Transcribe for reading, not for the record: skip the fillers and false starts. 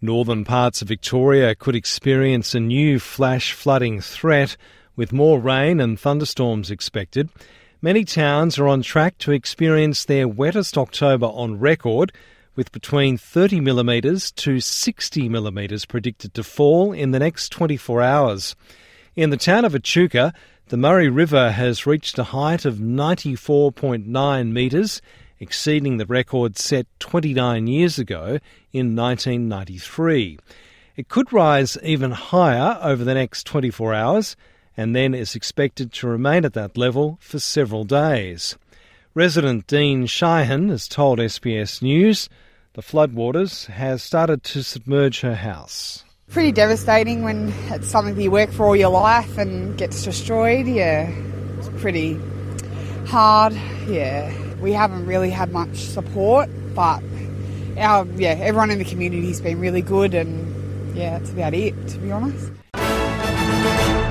Northern parts of Victoria could experience a new flash flooding threat with more rain and thunderstorms expected. Many towns are on track to experience their wettest October on record, with between 30 millimetres to 60 millimetres predicted to fall in the next 24 hours. In the town of Echuca, the Murray River has reached a height of 94.9 metres, exceeding the record set 29 years ago in 1993. It could rise even higher over the next 24 hours and then is expected to remain at that level for several days. Resident Dean Sheehan has told SBS News the floodwaters has started to submerge her house. Pretty devastating when it's something that you work for all your life and gets destroyed. Yeah, it's pretty hard. Yeah, we haven't really had much support, but everyone in the community's been really good, and yeah, that's about it, to be honest.